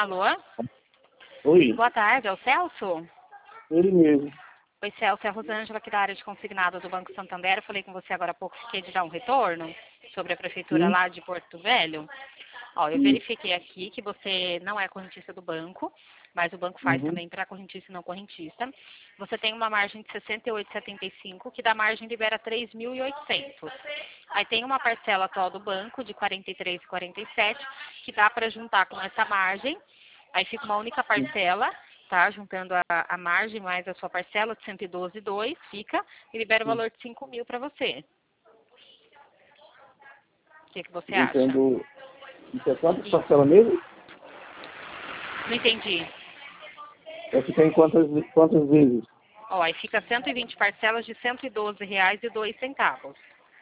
Alô? Oi, Boa tarde, é o Celso? ele mesmo. Oi, Celso, é a Rosângela aqui da área de consignado do Banco Santander. Eu falei com você agora há pouco, fiquei de dar um retorno sobre a prefeitura Sim, lá de Porto Velho. Ó, eu sim. verifiquei aqui que você não é correntista do banco, mas o banco faz Uhum. também para correntista e não correntista. Você tem uma margem de 68,75, que da margem libera 3.800. Aí tem uma parcela atual do banco de 43,47, que dá para juntar com essa margem. Aí fica uma única parcela, tá? Juntando a margem mais a sua parcela de 112,2, fica, e libera o valor de 5.000 para você. O que você acha? Entendo. Isso é quantas parcelas mesmo? Não entendi. É que tem quantas vezes? Ó, aí fica 120 parcelas de R$ 112,02.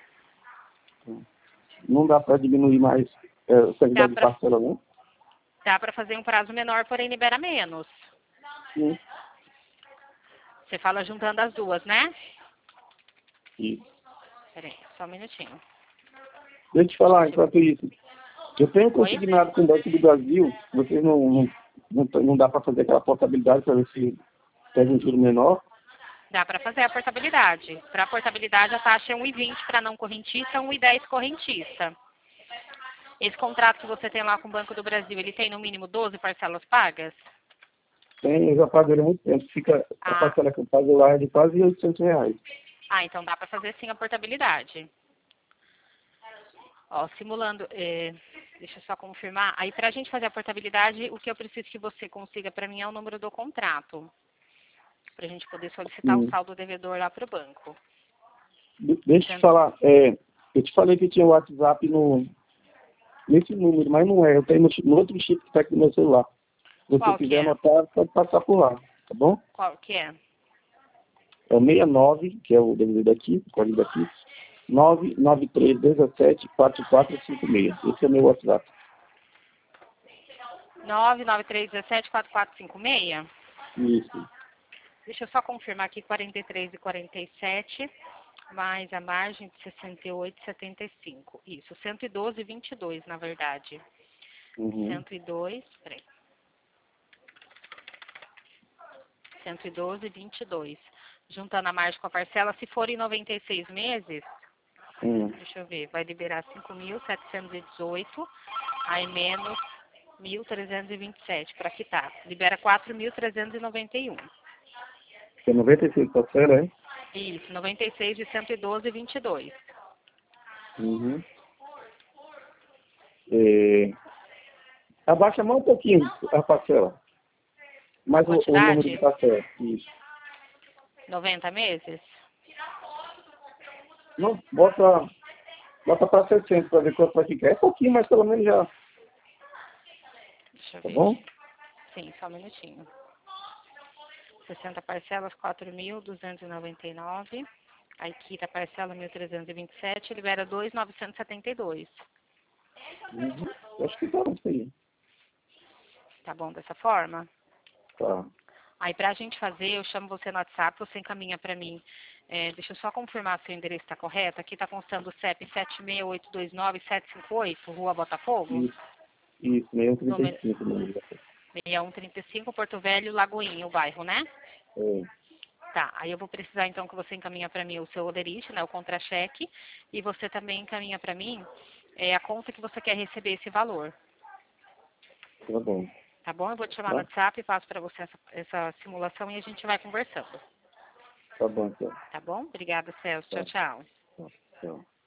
Não dá para diminuir mais a Dá quantidade de para parcela, não? dá para fazer um prazo menor, porém libera menos. Sim. Você fala juntando as duas, né? Isso. Peraí, só um minutinho. Deixa eu te falar, enquanto isso. Eu tenho Oi? consignado com o Banco do Brasil, vocês não dá para fazer aquela portabilidade para ver se pega um juro menor. Dá para fazer a portabilidade. Para a portabilidade, a taxa é 1,20 para não correntista, 1,10 correntista. Esse contrato que você tem lá com o Banco do Brasil, ele tem no mínimo 12 parcelas pagas? Tem, eu já paguei há muito tempo. Fica, a Ah, parcela que eu pago lá é de quase R$ 800. então dá para fazer sim a portabilidade. Ó, simulando, deixa eu só confirmar. Aí, para a gente fazer a portabilidade, o que eu preciso que você consiga para mim é o número do contrato, para a gente poder solicitar o Sim. saldo devedor lá para o banco. Deixa eu te Então, falar, eu te falei que tinha o WhatsApp nesse número, mas não é. Eu tenho no outro chip que está aqui no meu celular. Se você qual que quiser é? anotar, pode passar por lá, tá bom? Qual que é? É o 69, que é o DVD daqui, o código daqui, 993174456. Esse é o meu WhatsApp. 993174456? Isso. Deixa eu só confirmar aqui, 43,47, mais a margem de 68,75. Isso, 112,22, na verdade. Uhum. 102, peraí. 112,22. Juntando a margem com a parcela, se for em 96 meses, deixa eu ver, vai liberar 5.718, aí menos 1.327 para quitar. Libera 4.391. É 96 parcela, é? Isso, 96 de 112,22. Uhum. É, abaixa mais um pouquinho a parcela. A Mais o número de quantidade? parcela. Isso. 90 meses? Não, bota para 60 para ver quanto vai ficar. É pouquinho, mas pelo menos já. Deixa eu Tá ver bom? aqui. Sim, só um minutinho. 60 parcelas, 4.299. Aí quita a parcela 1.327, libera 2.972. Uhum. Eu acho que tá isso aí. Tá bom dessa forma? Tá. Aí pra gente fazer, eu chamo você no WhatsApp, você encaminha pra mim. Deixa eu só confirmar se o endereço está correto. Aqui tá constando o CEP 76829-758, Rua Botafogo. Isso, Número 6135 número. 6135, Porto Velho, Lagoinha, o bairro, né? É. Tá, aí eu vou precisar então que você encaminha para mim o seu olerite, né, o contra-cheque, e você também encaminha para mim a conta que você quer receber esse valor, Tá bom. tá bom? Eu vou te chamar no Tá? WhatsApp, passo para você essa simulação e a gente vai conversando, Tá bom, então. tá bom? Obrigada, Celso. Tchau, Tá, tchau. tá, tchau.